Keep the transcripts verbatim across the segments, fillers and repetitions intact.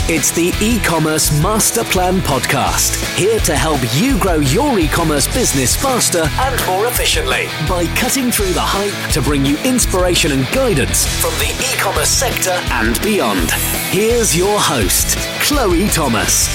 It's the E-Commerce Master Plan Podcast, here to help you grow your e-commerce business faster and more efficiently by cutting through the hype to bring you inspiration and guidance from the e-commerce sector and beyond. Here's your host, Chloe Thomas.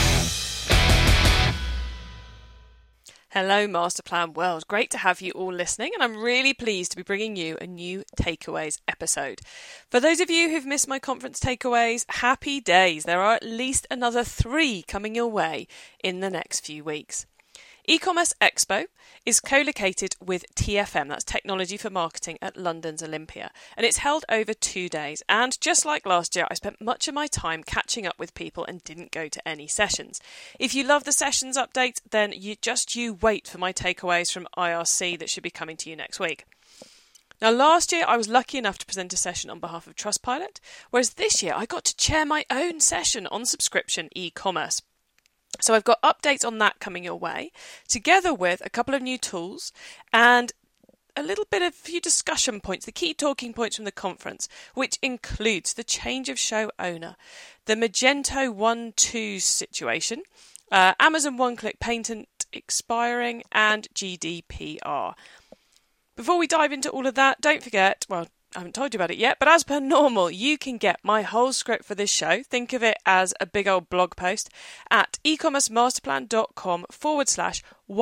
Hello Masterplan World, great to have you all listening, and I'm really pleased to be bringing you a new Takeaways episode. For those of you who've missed my conference takeaways, happy days. There are at least another three coming your way in the next few weeks. E-Commerce Expo is co-located with T F M, that's Technology for Marketing, at London's Olympia, and it's held over two days. And just like last year, I spent much of my time catching up with people and didn't go to any sessions. If you love the sessions updates, then you just you wait for my takeaways from I R C that should be coming to you next week. Now, last year I was lucky enough to present a session on behalf of Trustpilot, whereas this year I got to chair my own session on subscription e-commerce. So I've got updates on that coming your way, together with a couple of new tools and a little bit of a few discussion points, the key talking points from the conference, which includes the change of show owner, the Magento one two situation, uh, Amazon one-click patent expiring, and G D P R. Before we dive into all of that, don't forget, well, I haven't told you about it yet, but as per normal, you can get my whole script for this show. Think of it as a big old blog post at ecommercemasterplan.com forward slash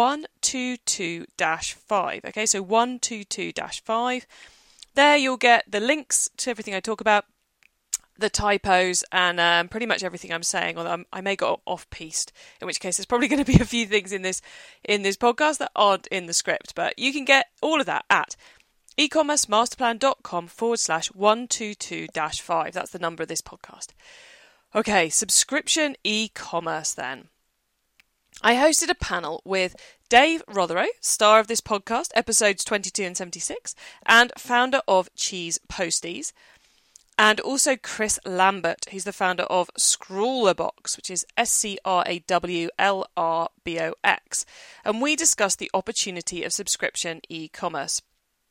122 dash 5. Okay, so one two two dash five. There you'll get the links to everything I talk about, the typos, and um, pretty much everything I'm saying, although I'm, I may go off-piste, in which case there's probably going to be a few things in this in this podcast that aren't in the script, but you can get all of that at ecommercemasterplan.com forward slash 122 dash 5. That's the number of this podcast. Okay, subscription e-commerce then. I hosted a panel with Dave Rotherow, star of this podcast, episodes twenty-two and seventy-six, and founder of Cheese Posties, and also Chris Lambert, who's the founder of Scrawlrbox, which is S C R A W L R B O X. And we discussed the opportunity of subscription e-commerce.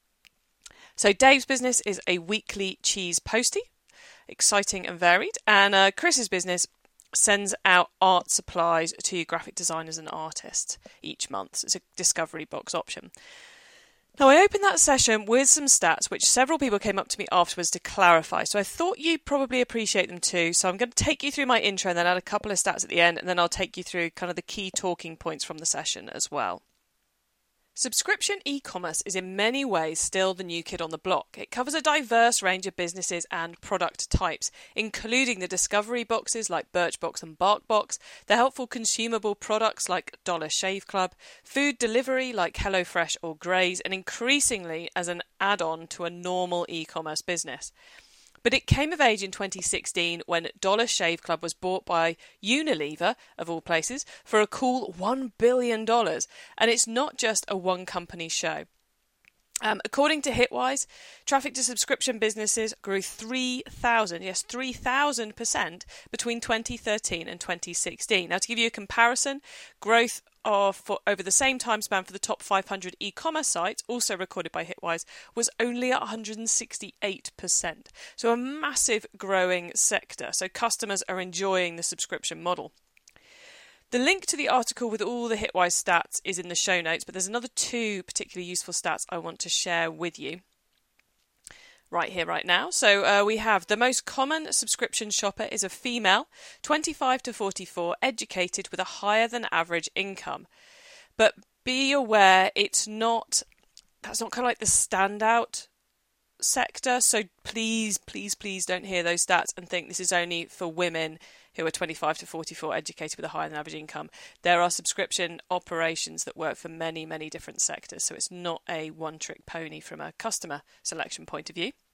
So Dave's business is a weekly cheese postie, exciting and varied, and uh, Chris's business sends out art supplies to graphic designers and artists each month. So it's a discovery box option. Now, I opened that session with some stats, which several people came up to me afterwards to clarify. So I thought you'd probably appreciate them too. So I'm going to take you through my intro and then add a couple of stats at the end, and then I'll take you through kind of the key talking points from the session as well. Subscription e-commerce is in many ways still the new kid on the block. It covers a diverse range of businesses and product types, including the discovery boxes like Birchbox and BarkBox, the helpful consumable products like Dollar Shave Club, food delivery like HelloFresh or Graze, and increasingly as an add-on to a normal e-commerce business. But it came of age in twenty sixteen when Dollar Shave Club was bought by Unilever, of all places, for a cool one billion dollars. And it's not just a one-company show. Um, according to Hitwise, traffic to subscription businesses grew three thousand, yes, three thousand percent between twenty thirteen and twenty sixteen. Now, to give you a comparison, growth of for over the same time span for the top five hundred e-commerce sites, also recorded by Hitwise, was only at one hundred sixty-eight percent. So a massive growing sector. So customers are enjoying the subscription model. The link to the article with all the Hitwise stats is in the show notes, but there's another two particularly useful stats I want to share with you right here, right now. So uh, we have the most common subscription shopper is a female, twenty-five to forty-four, educated with a higher than average income. But be aware, it's not, that's not kind of like the standout sector. So please, please, please don't hear those stats and think this is only for women who are twenty-five to forty-four, educated with a higher than average income. There are subscription operations that work for many, many different sectors. So it's not a one-trick pony from a customer selection point of view.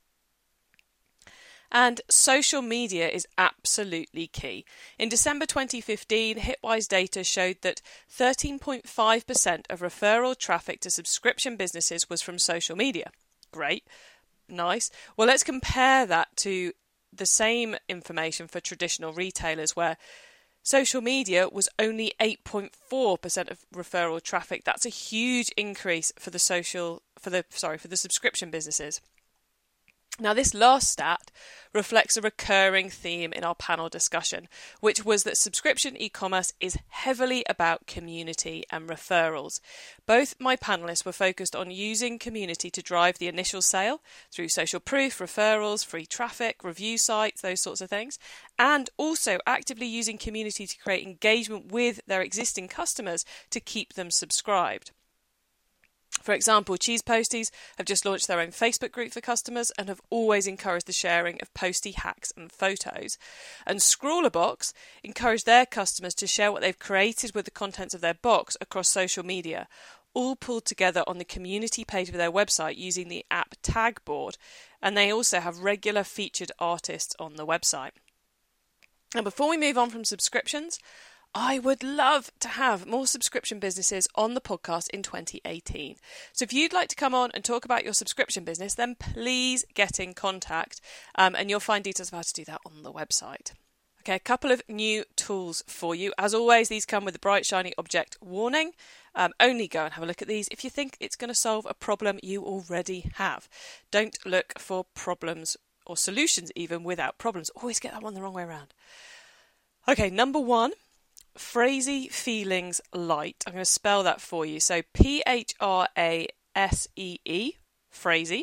And social media is absolutely key. In December twenty fifteen, Hitwise data showed that thirteen point five percent of referral traffic to subscription businesses was from social media. Great. Nice. Well, let's compare that to the same information for traditional retailers, where social media was only eight point four percent of referral traffic. That's a huge increase for the social for the sorry for the subscription businesses. Now, this last stat reflects a recurring theme in our panel discussion, which was that subscription e-commerce is heavily about community and referrals. Both my panelists were focused on using community to drive the initial sale through social proof, referrals, free traffic, review sites, those sorts of things, and also actively using community to create engagement with their existing customers to keep them subscribed. For example, Cheese Posties have just launched their own Facebook group for customers and have always encouraged the sharing of postie hacks and photos. And Scrawlerbox encouraged their customers to share what they've created with the contents of their box across social media, all pulled together on the community page of their website using the app Tagboard. And they also have regular featured artists on the website. And before we move on from subscriptions, I would love to have more subscription businesses on the podcast in twenty eighteen. So if you'd like to come on and talk about your subscription business, then please get in contact um, and you'll find details of how to do that on the website. Okay, a couple of new tools for you. As always, these come with a bright, shiny object warning. Um, only go and have a look at these if you think it's going to solve a problem you already have. Don't look for problems or solutions even without problems. Always get that one the wrong way around. Okay, number one. Phrasee Feelings Lite. I'm going to spell that for you. So P H R A S E E, Phrasee.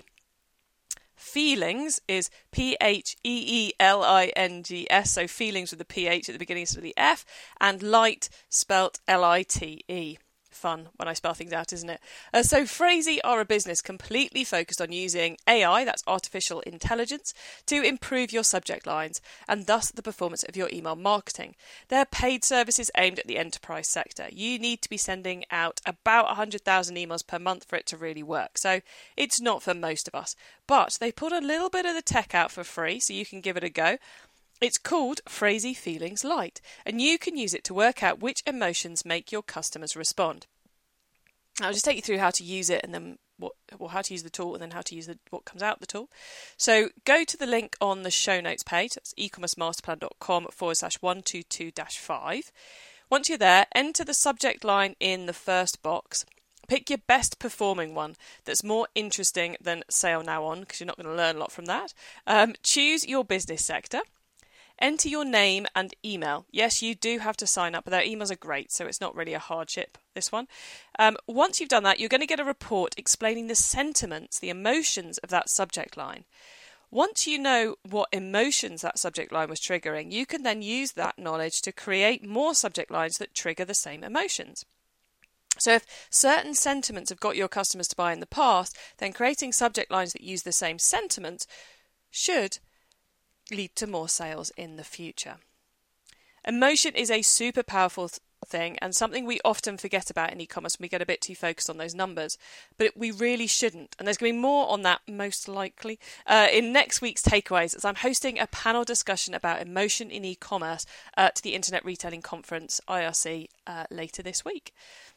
Feelings is P H E E L I N G S, so feelings with the P H at the beginning instead of the F, and light spelt L I T E. Fun when I spell things out, isn't it? Uh, so Phrasee are a business completely focused on using A I, that's artificial intelligence, to improve your subject lines and thus the performance of your email marketing. They're paid services aimed at the enterprise sector. You need to be sending out about one hundred thousand emails per month for it to really work. So it's not for most of us. But they put a little bit of the tech out for free, so you can give it a go. It's called Phrasee Feelings Lite, and you can use it to work out which emotions make your customers respond. I'll just take you through how to use it and then what, well, how to use the tool and then how to use the, what comes out of the tool. So go to the link on the show notes page. That's ecommercemasterplan.com forward slash 122 dash 5. Once you're there, enter the subject line in the first box. Pick your best performing one that's more interesting than Sale Now On, because you're not going to learn a lot from that. Um, choose your business sector. Enter your name and email. Yes, you do have to sign up, but their emails are great, so it's not really a hardship, this one. Um, once you've done that, you're going to get a report explaining the sentiments, the emotions of that subject line. Once you know what emotions that subject line was triggering, you can then use that knowledge to create more subject lines that trigger the same emotions. So if certain sentiments have got your customers to buy in the past, then creating subject lines that use the same sentiments should lead to more sales in the future. Emotion is a super powerful th- thing and something we often forget about in e-commerce when we get a bit too focused on those numbers, but we really shouldn't. And there's going to be more on that most likely uh, in next week's takeaways, as I'm hosting a panel discussion about emotion in e-commerce uh, to the Internet Retailing Conference, I R C, uh, later this week.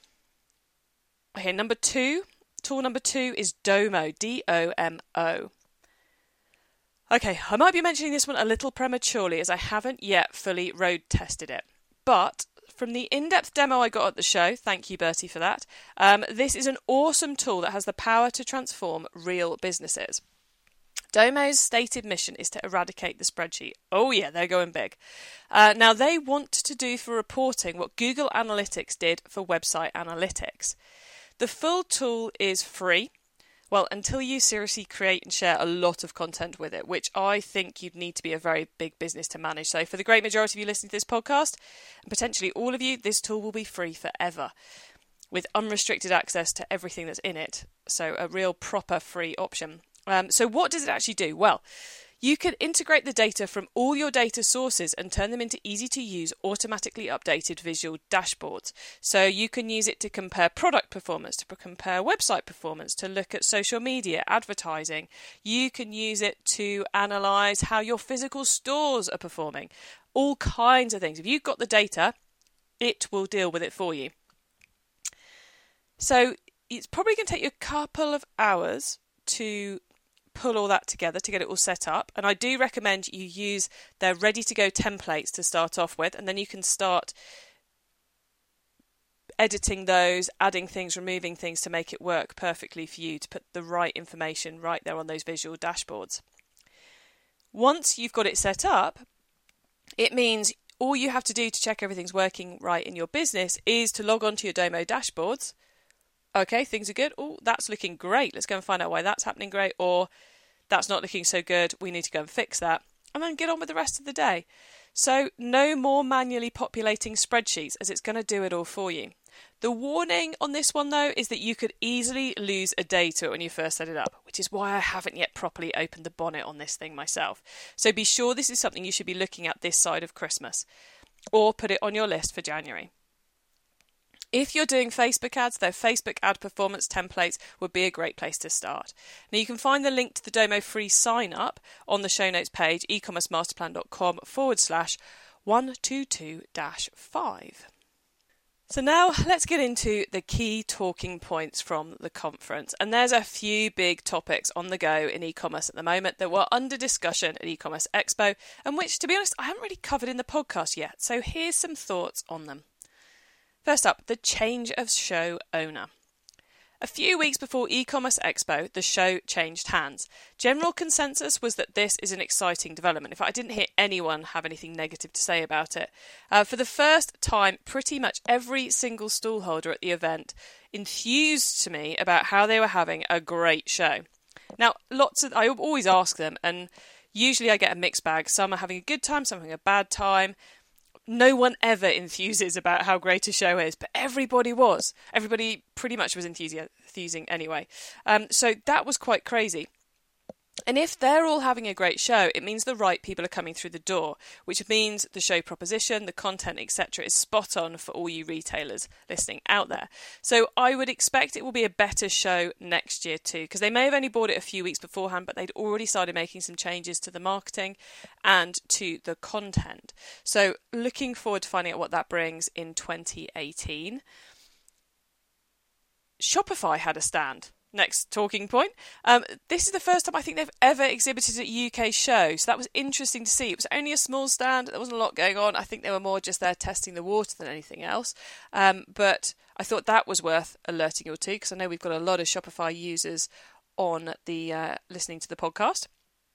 Okay, number two, tool number two is Domo, D O M O. Okay, I might be mentioning this one a little prematurely as I haven't yet fully road tested it. But from the in-depth demo I got at the show, thank you Bertie for that, um, this is an awesome tool that has the power to transform real businesses. Domo's stated mission is to eradicate the spreadsheet. Oh yeah, they're going big. Uh, now they want to do for reporting what Google Analytics did for website analytics. The full tool is free. Well, until you seriously create and share a lot of content with it, which I think you'd need to be a very big business to manage. So for the great majority of you listening to this podcast, and potentially all of you, this tool will be free forever with unrestricted access to everything that's in it. So a real proper free option. Um, so what does it actually do? Well, you can integrate the data from all your data sources and turn them into easy-to-use, automatically updated visual dashboards. So you can use it to compare product performance, to compare website performance, to look at social media, advertising. You can use it to analyse how your physical stores are performing. All kinds of things. If you've got the data, it will deal with it for you. So it's probably going to take you a couple of hours to pull all that together to get it all set up, and I do recommend you use their ready to go templates to start off with, and then you can start editing those, adding things, removing things to make it work perfectly for you to put the right information right there on those visual dashboards. Once you've got it set up, it means all you have to do to check everything's working right in your business is to log on to your Domo dashboards. Okay, things are good. Oh, that's looking great. Let's go and find out why that's happening great. Or that's not looking so good. We need to go and fix that. And then get on with the rest of the day. So no more manually populating spreadsheets, as it's going to do it all for you. The warning on this one, though, is that you could easily lose a day to it when you first set it up, which is why I haven't yet properly opened the bonnet on this thing myself. So be sure this is something you should be looking at this side of Christmas, or put it on your list for January. If you're doing Facebook ads, though, Facebook ad performance templates would be a great place to start. Now, you can find the link to the Domo free sign up on the show notes page, ecommercemasterplan.com forward slash 122-5. So now let's get into the key talking points from the conference. And there's a few big topics on the go in e-commerce at the moment that were under discussion at E-Commerce Expo, and which, to be honest, I haven't really covered in the podcast yet. So here's some thoughts on them. First up, the change of show owner. A few weeks before E-Commerce Expo, the show changed hands. General consensus was that this is an exciting development. In fact, I didn't hear anyone have anything negative to say about it. Uh, for the first time, pretty much every single stallholder at the event enthused to me about how they were having a great show. Now, lots of I always ask them, and usually I get a mixed bag. Some are having a good time, some are having a bad time. No one ever enthuses about how great a show is, but everybody was. Everybody pretty much was enthusing anyway. Um, so that was quite crazy. And if they're all having a great show, it means the right people are coming through the door, which means the show proposition, the content, et cetera is spot on for all you retailers listening out there. So I would expect it will be a better show next year too, because they may have only bought it a few weeks beforehand, but they'd already started making some changes to the marketing and to the content. So looking forward to finding out what that brings in twenty eighteen. Shopify had a stand. Next talking point. Um, this is the first time I think they've ever exhibited at a U K show, so that was interesting to see. It was only a small stand, there wasn't a lot going on. I think they were more just there testing the water than anything else. Um, but I thought that was worth alerting you to, because I know we've got a lot of Shopify users on the uh, listening to the podcast.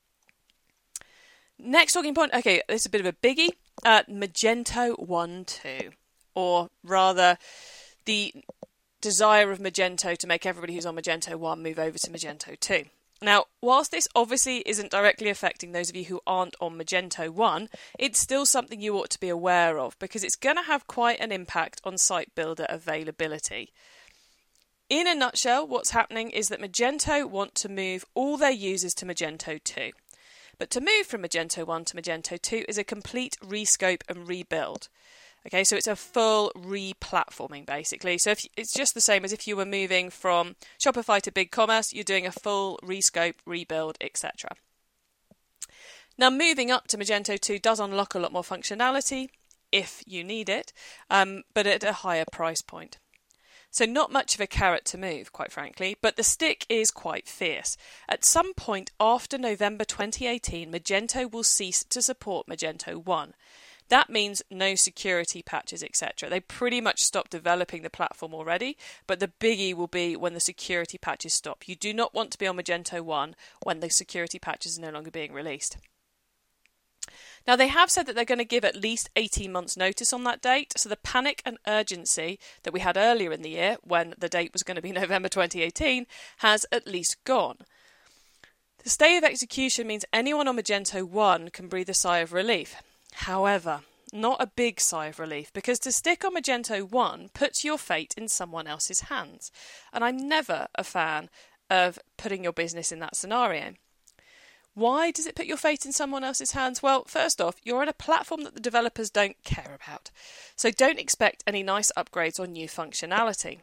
Next talking point. Okay, this is a bit of a biggie. Uh, Magento one two, or rather, the desire of Magento to make everybody who's on Magento one move over to Magento two. Now, whilst this obviously isn't directly affecting those of you who aren't on Magento one, it's still something you ought to be aware of, because it's going to have quite an impact on site builder availability. In a nutshell, what's happening is that Magento want to move all their users to Magento two. But to move from Magento one to Magento two is a complete rescope and rebuild. Okay, so it's a full re-platforming basically. So if it's just the same as if you were moving from Shopify to BigCommerce, you're doing a full rescope, rebuild, et cetera. Now, moving up to Magento two does unlock a lot more functionality if you need it, um, but at a higher price point. So not much of a carrot to move, quite frankly, but the stick is quite fierce. At some point after November twenty eighteen, Magento will cease to support Magento one. That means no security patches, et cetera. They pretty much stopped developing the platform already, but the biggie will be when the security patches stop. You do not want to be on Magento one when the security patches are no longer being released. Now, they have said that they're going to give at least eighteen months notice on that date, so the panic and urgency that we had earlier in the year, when the date was going to be November twenty eighteen, has at least gone. The stay of execution means anyone on Magento one can breathe a sigh of relief. However, not a big sigh of relief, because to stick on Magento one puts your fate in someone else's hands. And I'm never a fan of putting your business in that scenario. Why does it put your fate in someone else's hands? Well, first off, you're on a platform that the developers don't care about. So don't expect any nice upgrades or new functionality.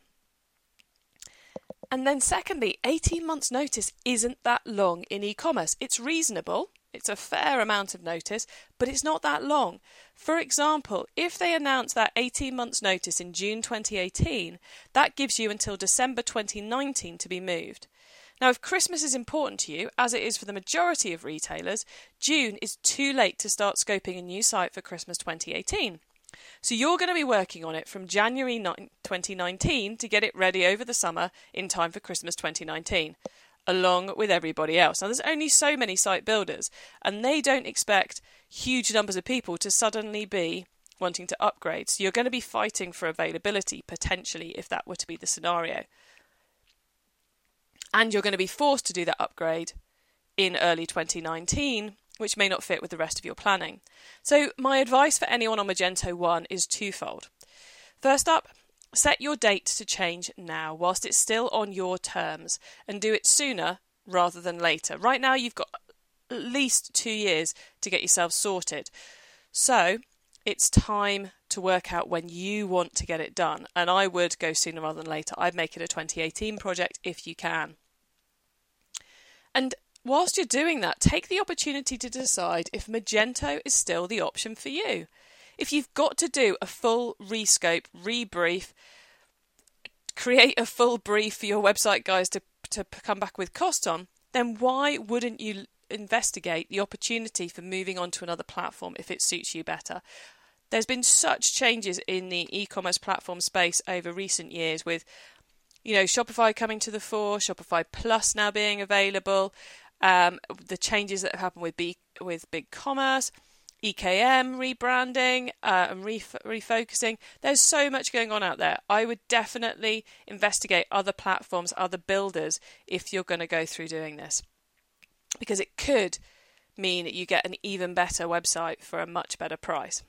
And then secondly, eighteen months notice isn't that long in e-commerce. It's reasonable. It's a fair amount of notice, but it's not that long. For example, if they announce that eighteen months notice in June twenty eighteen, that gives you until December twenty nineteen to be moved. Now, if Christmas is important to you, as it is for the majority of retailers, June is too late to start scoping a new site for Christmas twenty eighteen. So you're going to be working on it from January twenty nineteen to get it ready over the summer in time for Christmas twenty nineteen. along with everybody else. Now, there's only so many site builders, and they don't expect huge numbers of people to suddenly be wanting to upgrade. So you're going to be fighting for availability, potentially, if that were to be the scenario. And you're going to be forced to do that upgrade in early twenty nineteen, which may not fit with the rest of your planning. So my advice for anyone on Magento one is twofold. First up, set your date to change now whilst it's still on your terms, and do it sooner rather than later. Right now you've got at least two years to get yourself sorted. So it's time to work out when you want to get it done. And I would go sooner rather than later. I'd make it a twenty eighteen project if you can. And whilst you're doing that, take the opportunity to decide if Magento is still the option for you. If you've got to do a full rescope, rebrief, create a full brief for your website guys to, to come back with cost on, then why wouldn't you investigate the opportunity for moving on to another platform if it suits you better? There's been such changes in the e-commerce platform space over recent years with, you know, Shopify coming to the fore, Shopify Plus now being available, um, the changes that have happened with B, with BigCommerce, E K M rebranding uh, and ref- refocusing. There's so much going on out there. I would definitely investigate other platforms, other builders, if you're going to go through doing this, because it could mean that you get an even better website for a much better price.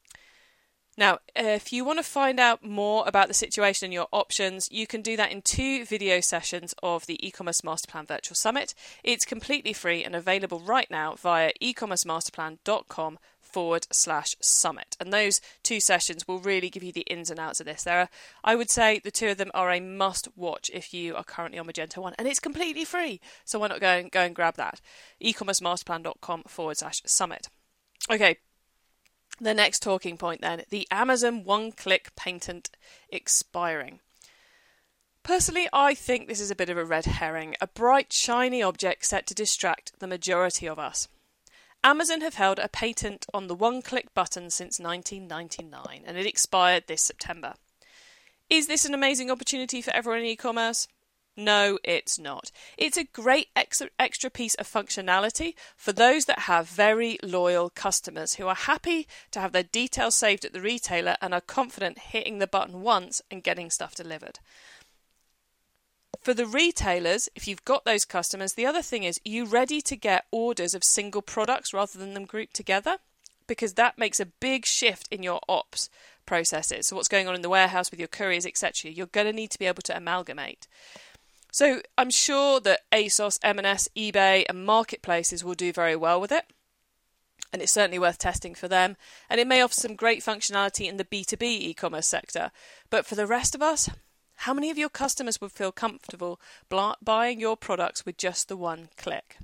Now, if you want to find out more about the situation and your options, you can do that in two video sessions of the E-commerce Masterplan Virtual Summit. It's completely free and available right now via ecommercemasterplan.com forward slash summit. And those two sessions will really give you the ins and outs of this. There are, I would say the two of them are a must watch if you are currently on Magento one, and it's completely free. So why not go and, go and grab that? ecommercemasterplan.com forward slash summit. Okay. The next talking point then, the Amazon one-click patent expiring. Personally, I think this is a bit of a red herring, a bright, shiny object set to distract the majority of us. Amazon have held a patent on the one-click button since nineteen ninety-nine, and it expired this September. Is this an amazing opportunity for everyone in e-commerce? No, it's not. It's a great extra, extra piece of functionality for those that have very loyal customers who are happy to have their details saved at the retailer and are confident hitting the button once and getting stuff delivered. For the retailers, if you've got those customers, the other thing is, are you ready to get orders of single products rather than them grouped together? Because that makes a big shift in your ops processes. So what's going on in the warehouse with your couriers, et cetera, you're going to need to be able to amalgamate. So I'm sure that ASOS, M and S, eBay and marketplaces will do very well with it. And it's certainly worth testing for them. And it may offer some great functionality in the B two B e-commerce sector. But for the rest of us, how many of your customers would feel comfortable buying your products with just the one click?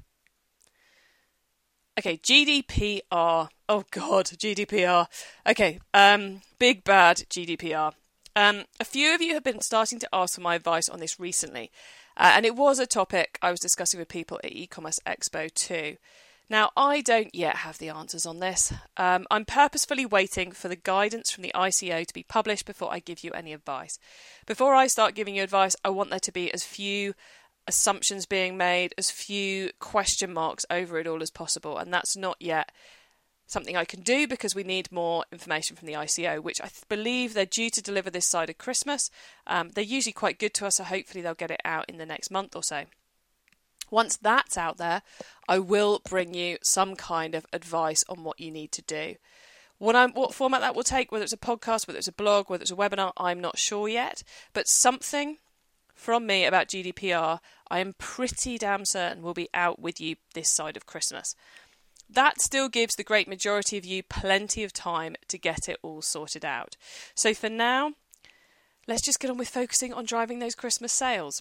Okay, G D P R. Oh God, G D P R. Okay, um, big bad G D P R. Um, a few of you have been starting to ask for my advice on this recently, uh, and it was a topic I was discussing with people at E-commerce Expo too. Now, I don't yet have the answers on this. Um, I'm purposefully waiting for the guidance from the I C O to be published before I give you any advice. Before I start giving you advice, I want there to be as few assumptions being made, as few question marks over it all as possible, and that's not yet something I can do because we need more information from the I C O, which I th- believe they're due to deliver this side of Christmas. Um, they're usually quite good to us, so hopefully they'll get it out in the next month or so. Once that's out there, I will bring you some kind of advice on what you need to do. What, I'm, what format that will take, whether it's a podcast, whether it's a blog, whether it's a webinar, I'm not sure yet. But something from me about G D P R, I am pretty damn certain will be out with you this side of Christmas. That still gives the great majority of you plenty of time to get it all sorted out. So for now, let's just get on with focusing on driving those Christmas sales.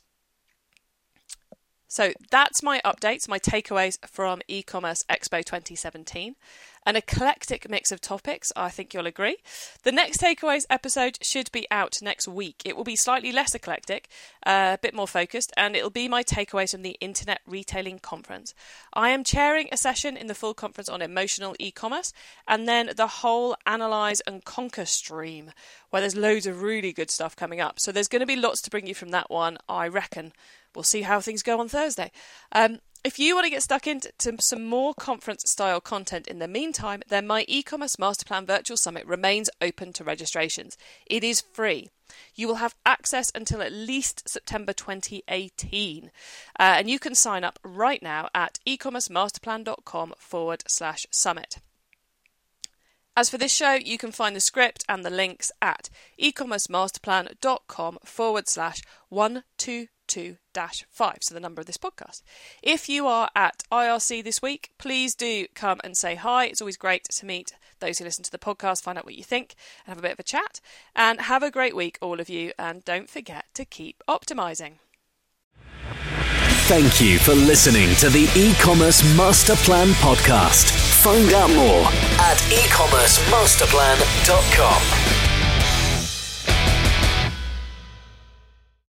So that's my updates, my takeaways from E-commerce Expo twenty seventeen. An eclectic mix of topics, I think you'll agree. The next Takeaways episode should be out next week. It will be slightly less eclectic, uh, a bit more focused, and it'll be my takeaways from the Internet Retailing Conference. I am chairing a session in the full conference on emotional e-commerce, and then the whole Analyze and Conquer stream, where there's loads of really good stuff coming up. So there's going to be lots to bring you from that one, I reckon. We'll see how things go on Thursday. Um, if you want to get stuck into some more conference-style content in the meantime, then my e-commerce masterplan virtual summit remains open to registrations. It is free. You will have access until at least September twenty eighteen. Uh, and you can sign up right now at ecommercemasterplan.com forward slash summit. As for this show, you can find the script and the links at ecommercemasterplan.com forward slash 122 dash five, so the number of this podcast. If you are at I R C this week, please do come and say hi. It's always great to meet those who listen to the podcast, find out what you think, and have a bit of a chat. And have a great week, all of you, and don't forget to keep optimizing. Thank you for listening to the E-commerce Master Plan podcast. Find out more at e commerce master plan dot com.